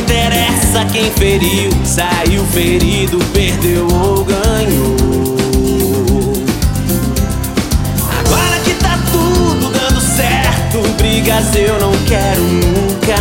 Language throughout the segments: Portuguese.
interessa quem feriu, saiu ferido, perdeu ou ganhou. Agora que tá tudo dando certo, brigas eu não quero nunca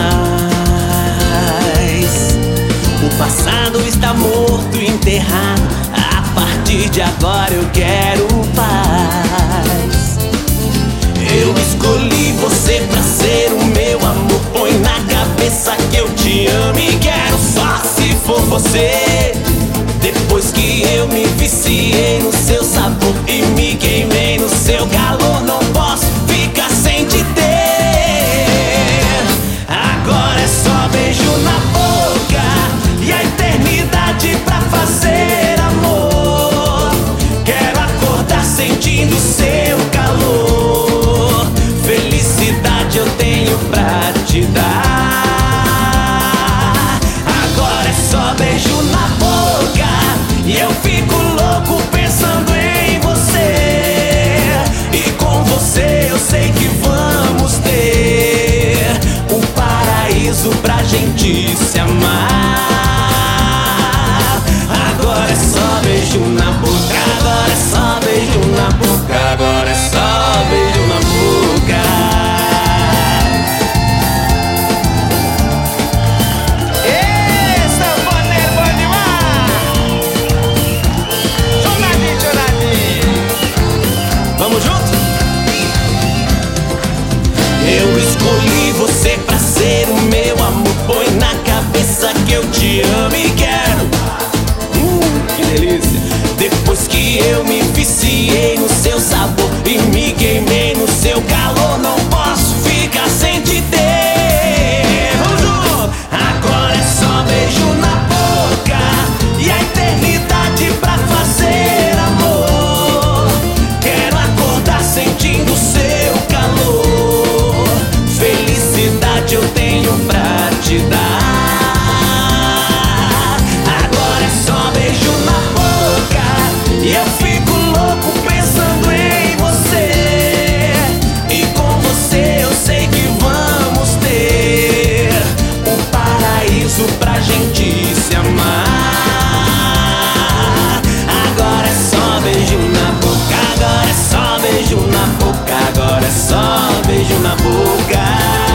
mais. O passado está morto, enterrado, a partir de agora eu quero paz. Eu escolhi você pra ser o meu amor. Põe na cabeça que eu te amo e quero só se for você. Depois que eu me viciei no seu sabor e me queimei no seu calor, não posso ficar sem te ter. Agora é só beijo na boca e a eternidade pra fazer amor. Quero acordar sentindo seu calor. Felicidade eu tenho pra te dar. Agora é só beijo na boca e eu fico louco pensando em você. E com você eu sei que vamos ter um paraíso pra gente se amar. Agora é só beijo na boca, agora é só beijo na boca, agora é só beijo na boca. Vamos junto? Eu escolhi você pra ser o meu amor. Põe na cabeça que eu te amo e quero. Que delícia! Depois que eu me viciei no seu sabor e me queimei no seu calor, não posso ficar sem te ter. Vamos junto! Agora é só beijo na boca e a eternidade pra fazer amor. Quero acordar sentindo seu calor. Felicidade eu tenho pra te dar. Agora é só beijo na boca e eu fico louco pensando em você. E com você eu sei que vamos ter um paraíso pra gente se amar. Agora é só beijo na boca, agora é só beijo na boca, agora é só beijo na boca.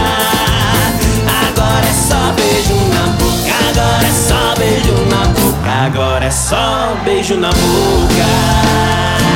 Agora é só beijo na boca, agora é só beijo na boca, agora é só beijo na boca.